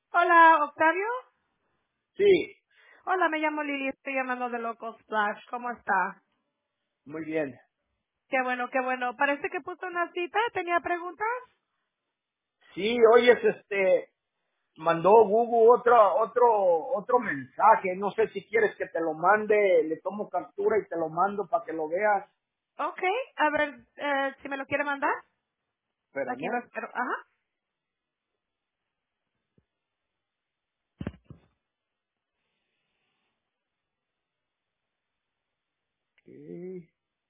Hola, Octavio. Sí, Hola, me llamo Lili, estoy llamando de Local Splash. ¿Cómo está? muy bien. Qué bueno, qué bueno. Parece que puso una cita. ¿Tenía preguntas? Sí, oyes, mandó Google otro mensaje. No sé si quieres que te lo mande, le tomo captura y te lo mando para que lo veas. Ok, a ver si me lo quiere mandar. Aquí lo Espérame. espero. Ajá. Sí,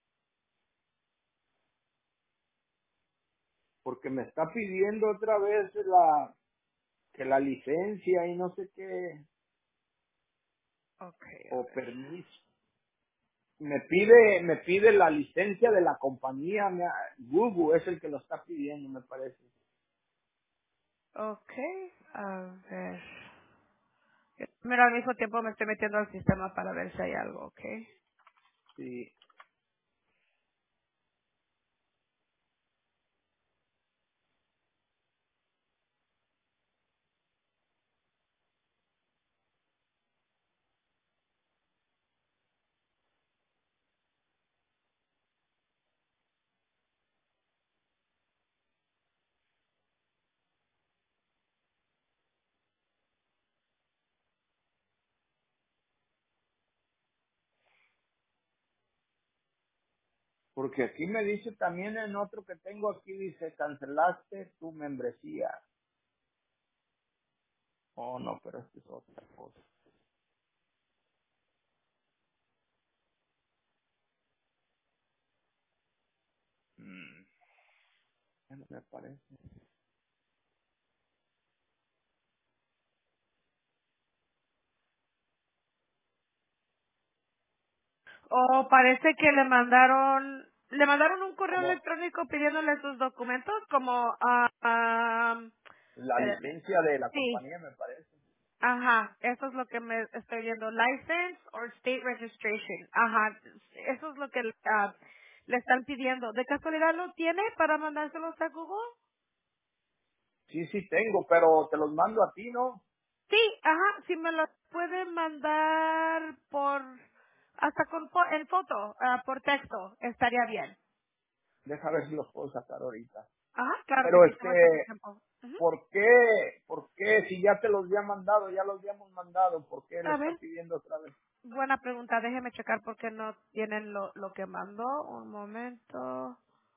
porque me está pidiendo otra vez que la licencia y no sé qué, Ok, a o ver. permiso. Me pide la licencia de la compañía. Google es el que lo está pidiendo, me parece. Ok, a ver. Mira, al mismo tiempo me estoy metiendo al sistema para ver si hay algo, ok. Sí, porque aquí me dice también en otro que tengo aquí, dice, cancelaste tu membresía. Oh, no, pero esto es otra cosa. Mm, ya no me parece. O parece que le mandaron un correo Como electrónico pidiéndole sus documentos como, la espérame. licencia de la Sí, compañía, me parece. ajá, eso es lo que me estoy viendo, license or state registration. Ajá, eso es lo que le están pidiendo. ¿De casualidad lo tiene para mandárselos a Google? Sí, sí tengo, pero te los mando a ti, ¿no? Sí, ajá, si me lo puede mandar por, hasta en foto, por texto, estaría bien. Deja ver si los puedo sacar ahorita. Ajá, claro que Pero sí, tómate su tiempo. Ujú. ¿por qué si ya te los había mandado, ya los habíamos mandado, por qué lo A está ver, pidiendo otra vez? buena pregunta, déjeme checar por qué no tienen lo que mandó. Un momento.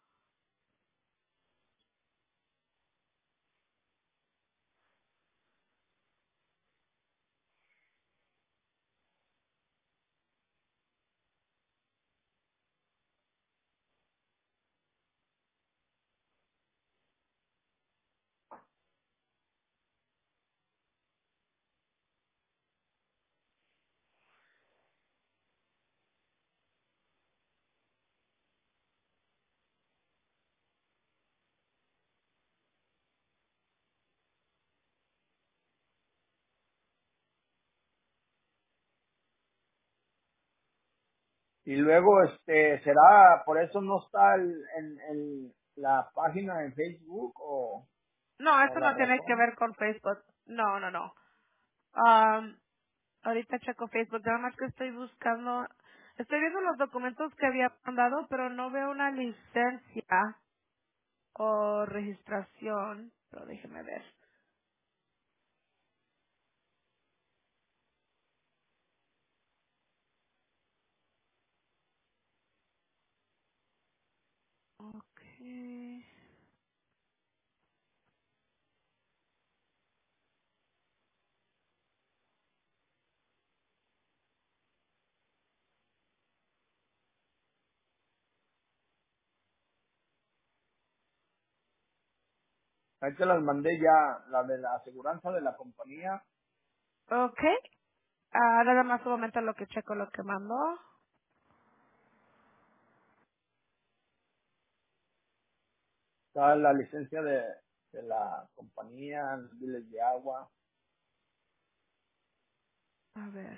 Y luego, será, por eso no está en la página de Facebook No, o eso la no tiene que razón. ver con Facebook. No, no, no. Ahorita checo Facebook, nada más que estoy buscando, estoy viendo los documentos que había mandado, pero no veo una licencia o registración. Pero déjeme ver. Okay. Ahí te las mandé ya, la de la aseguranza de la compañía. Okay. Nada más un momento lo que checo lo que mandó. Está la licencia de la compañía, los biles de agua. A ver.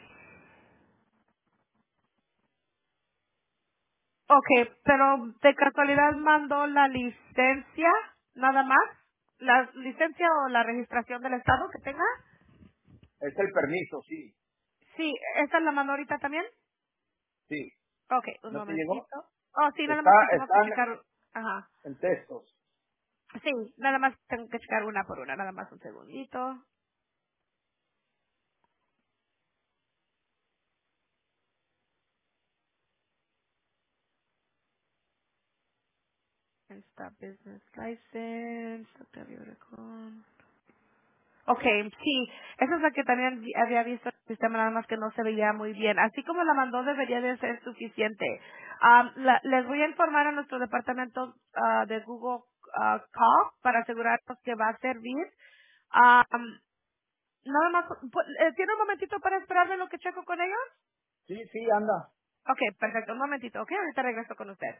Okay, pero de casualidad mandó la licencia, nada más. La licencia o la registración del estado que tenga. Es el permiso, sí, Sí, ¿esta la mandó ahorita también? sí. Ok, un ¿No te llegó? momentito. Oh, sí, nada Está, más que tengo que están checar. Ajá. en textos. Sí, nada más tengo que checar una por una, nada más un segundito. Esta business license, Octavio Obregón. Ok, sí, esa es la que también había visto en el sistema, nada más que no se veía muy bien. Así como la mandó, debería de ser suficiente. Les voy a informar a nuestro departamento de Google Call para asegurarnos que va a servir. Um, Nada más, ¿tiene un momentito para esperarme lo que checo con ellos? Sí, sí, anda. Ok, perfecto, un momentito, ok, ahorita regreso con usted.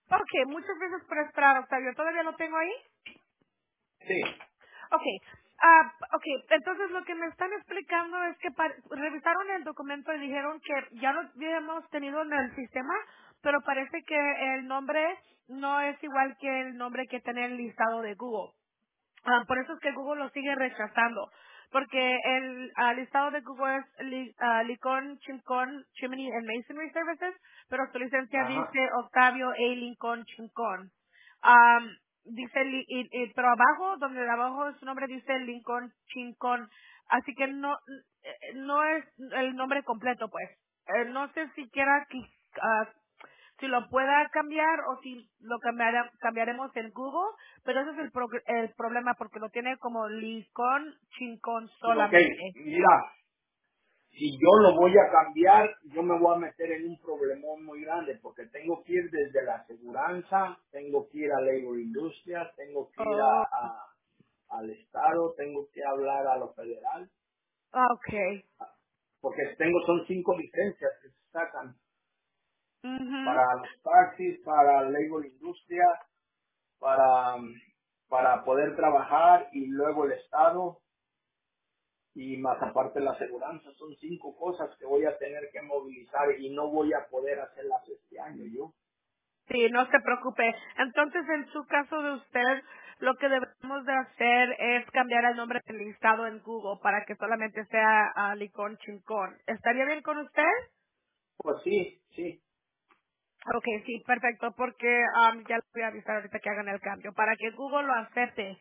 Ok, muchas gracias por esperar, Octavio. ¿Todavía lo tengo ahí? Sí. Okay, okay. Entonces lo que me están explicando es que revisaron el documento y dijeron que ya lo habíamos tenido en el sistema, pero parece que el nombre no es igual que el nombre que tiene el listado de Google. Por eso es que Google lo sigue rechazando, porque el listado de Google es Lincoln, Chincón, Chimney and Masonry Services, pero su licencia Ajá. dice Octavio A. Lincoln Chincón. Dice, pero abajo, donde de abajo su nombre dice Lincoln Chincón, así que no es el nombre completo, pues. No sé siquiera si lo pueda cambiar o si lo cambiaremos en Google, pero ese es el problema porque lo tiene como Lincoln Chincón Ok, solamente. mira, si yo lo voy a cambiar, yo me voy a meter en un problemón muy grande porque tengo que ir desde la aseguranza, tengo que ir a Labor Industrias, tengo que ir Oh, al Estado, tengo que hablar a lo federal, okay. porque son 5 licencias que se sacan Mhm. para los taxis, para Labor Industrias, para, para poder trabajar y luego el Estado y más aparte la aseguranza. Son 5 cosas que voy a tener que movilizar y no voy a poder hacerlas este año yo. Sí, no se preocupe. Entonces, en su caso de usted, lo que debemos de hacer es cambiar el nombre del listado en Google para que solamente sea Lincoln Chincón. ¿Estaría bien con usted? Pues sí, sí. Ok, sí, perfecto, porque ya les voy a avisar ahorita que hagan el cambio, para que Google lo acepte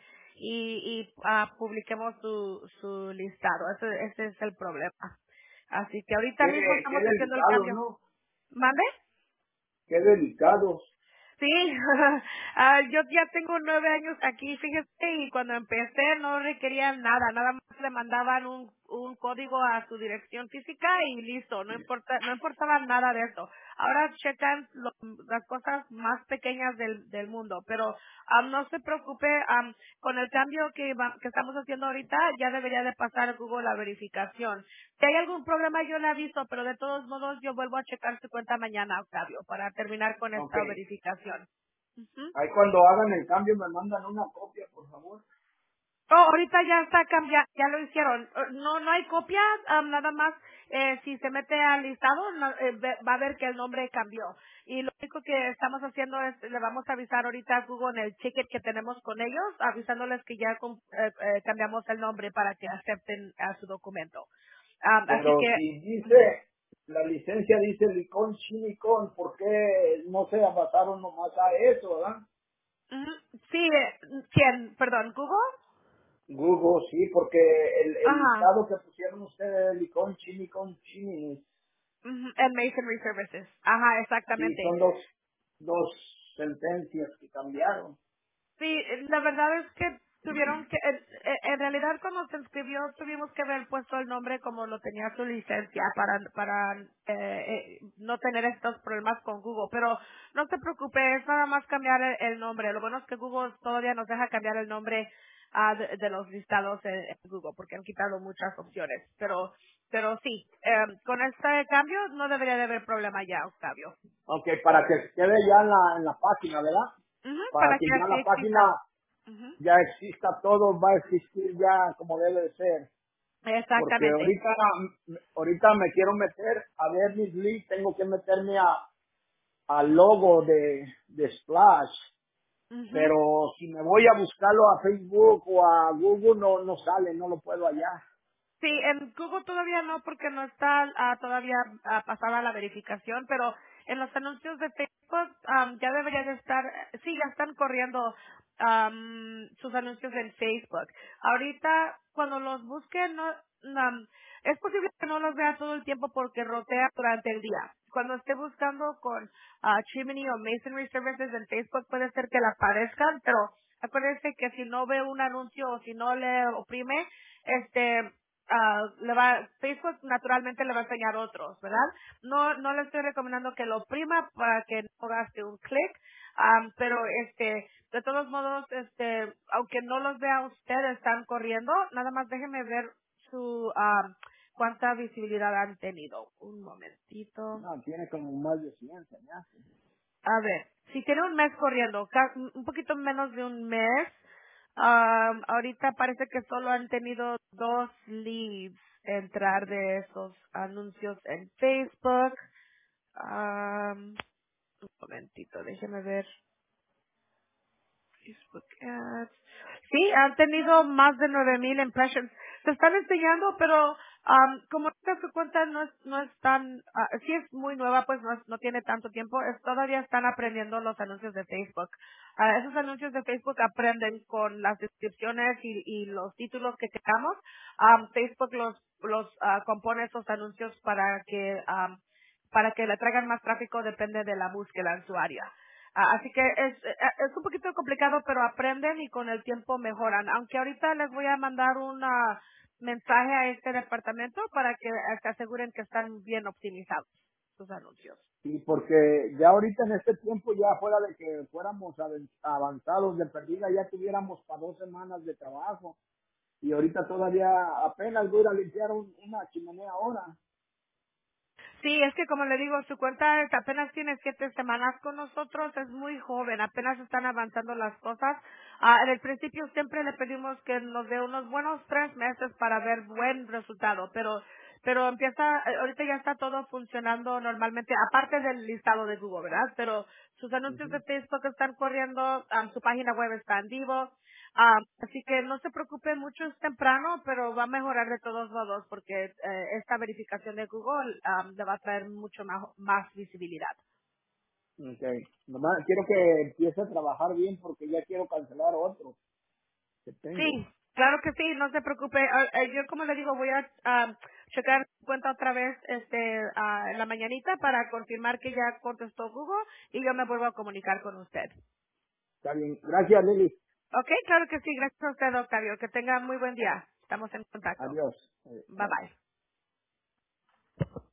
y publiquemos su listado. Ese es el problema. Así que ahorita Qué, mismo qué estamos haciendo el delicado, cambio. ¿no? ¿Mande? Qué delicado. Sí, yo ya tengo 9 años aquí, fíjese, y cuando empecé no requerían nada, nada más le mandaban un código a su dirección física y listo, no importaba nada de eso. Ahora checan las cosas más pequeñas del mundo, pero no se preocupe, con el cambio que estamos haciendo ahorita ya debería de pasar Google la verificación. Si hay algún problema yo le aviso, pero de todos modos yo vuelvo a checar su cuenta mañana, Octavio, para terminar con Ok. esta verificación. Ujú. Ahí cuando hagan el cambio me mandan una copia, por favor. Oh, ahorita ya está cambiado, ya lo hicieron. No hay copias, nada más si se mete al listado va a ver que el nombre cambió. Y lo único que estamos haciendo es, le vamos a avisar ahorita a Google en el ticket que tenemos con ellos, avisándoles que ya cambiamos el nombre para que acepten a su documento. Así Pero que, si ujú, dice, la licencia dice licón, chinicón, ¿por qué no se basaron nomás a eso, verdad? ujú. Sí, ¿quién? Perdón, ¿Google? Google, sí, porque el Ajá. listado que pusieron ustedes de licón, chinicón, chinis, Ujú, en Masonry Services. Ajá, sí, exactamente. son dos sentencias que cambiaron. Sí, la verdad es que tuvieron que, en realidad cuando se inscribió tuvimos que haber puesto el nombre como lo tenía su licencia para no tener estos problemas con Google. Pero no se preocupe, es nada más cambiar el nombre. Lo bueno es que Google todavía nos deja cambiar el nombre de los listados en Google porque han quitado muchas opciones. Pero sí, con este cambio no debería de haber problema ya, Octavio. Ok, para que quede ya en la página, ¿verdad? Ujú, Para para que que ya así la página exista. Ujú, ya exista todo, va a existir ya como debe de ser. Porque exactamente. ahorita me quiero meter a ver mis leads, tengo que meterme al logo de Splash. Ujú. Pero si me voy a buscarlo a Facebook o a Google, no sale, no lo puedo hallar. Sí, en Google todavía no porque no está todavía pasada la verificación, pero en los anuncios de Facebook ya debería de estar, sí, ya están corriendo sus anuncios en Facebook. Ahorita cuando los busquen, es posible que no los vea todo el tiempo porque rotea durante el día. Cuando esté buscando con Chimney o Masonry Services en Facebook puede ser que le aparezcan, pero acuérdense que si no ve un anuncio o si no le oprime, Facebook naturalmente le va a enseñar otros, ¿verdad? No le estoy recomendando que lo oprima para que no gaste un clic, pero de todos modos, aunque no los vea usted, están corriendo, nada más déjeme ver su, cuánta visibilidad han tenido. Un momentito. No, tiene como más de 100, se me hace. A ver, si tiene un mes corriendo, un poquito menos de un mes, ahorita parece que solo han tenido 2 leads entrar de esos anuncios en Facebook. Un momentito, déjeme ver. Facebook Ads. Sí, han tenido más de 9,000 impressions. Se están enseñando, pero como esta su cuenta no es tan, sí es muy nueva, pues no tiene tanto tiempo, todavía están aprendiendo los anuncios de Facebook. Esos anuncios de Facebook aprenden con las descripciones y los títulos que queramos. Facebook los compone esos anuncios para que le traigan más tráfico, depende de la búsqueda en su área. Así que es un poquito complicado, pero aprenden y con el tiempo mejoran. Aunque ahorita les voy a mandar un mensaje a este departamento para que se aseguren que están bien optimizados sus anuncios. Sí, porque ya ahorita en este tiempo, ya fuera de que fuéramos avanzados de perdida, ya tuviéramos para 2 semanas de trabajo. Y ahorita todavía apenas voy a ir a limpiar una chimenea ahora. Sí, es que como le digo, su cuenta apenas tiene 7 semanas con nosotros, es muy joven, apenas están avanzando las cosas. En el principio siempre le pedimos que nos dé unos buenos 3 meses para ver buen resultado, pero ahorita ya está todo funcionando normalmente, aparte del listado de Google, ¿verdad? Pero sus anuncios de Ujú. Facebook están corriendo, su página web está en vivo. Así que no se preocupe mucho, es temprano, pero va a mejorar de todos modos porque esta verificación de Google le va a traer mucho más visibilidad. Okay. Nomás quiero que empiece a trabajar bien porque ya quiero cancelar otro que tengo. Sí, claro que sí, no se preocupe. Yo como le digo, voy a checar su cuenta otra vez en la mañanita para confirmar que ya contestó Google y yo me vuelvo a comunicar con usted. Está bien. Gracias, Lili. Ok, claro que sí, gracias a usted, Octavio. Que tenga muy buen día. Estamos en contacto. Adiós. Bye Bye. bye.